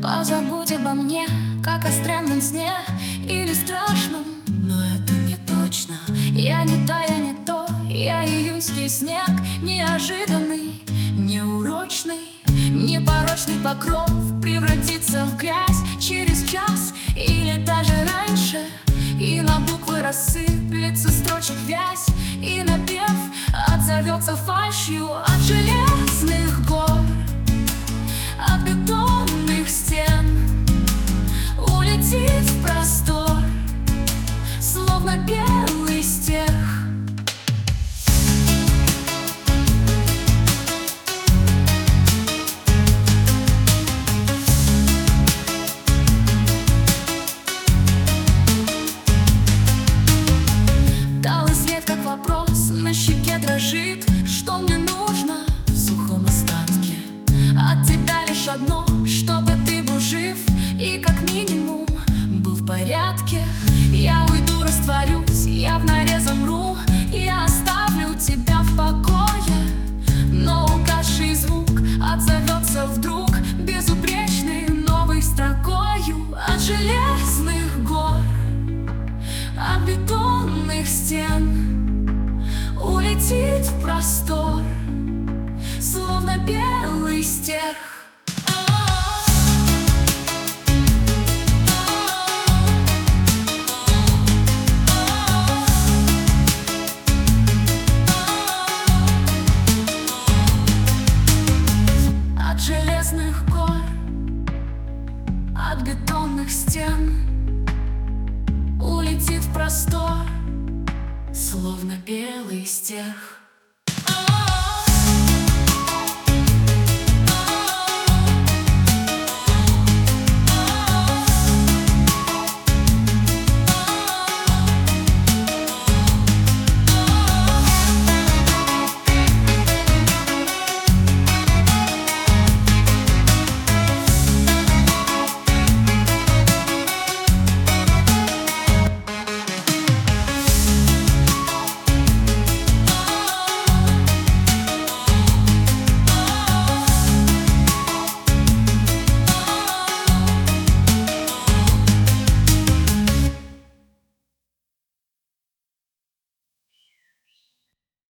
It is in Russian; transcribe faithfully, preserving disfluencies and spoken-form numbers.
Позабудь обо мне, как о странном сне или страшном, но это не точно. Я не та, я не то, я июньский снег, неожиданный, неурочный, непорочный покров превратится в грязь через час или даже раньше, и на буквы рассыплется строчек вязь, и напев отзовется фальшью от железных гор, от бетонных стен. Улетит в простор, словно белый стех. Талый свет, как вопрос, на щеке дрожит. Что мне нужно в сухом остатке? От тебя лишь одно, чтобы ты был жив и как минимум был в порядке. Я уйду, растворюсь, я в норе замру, я оставлю тебя в покое, но угасший звук отзовется вдруг безупречной новой строкою от железных гор, от бетонных стен. Улетит в простор, словно белый стех. От железных гор, от бетонных стен. Улетит в простор, словно белый стех.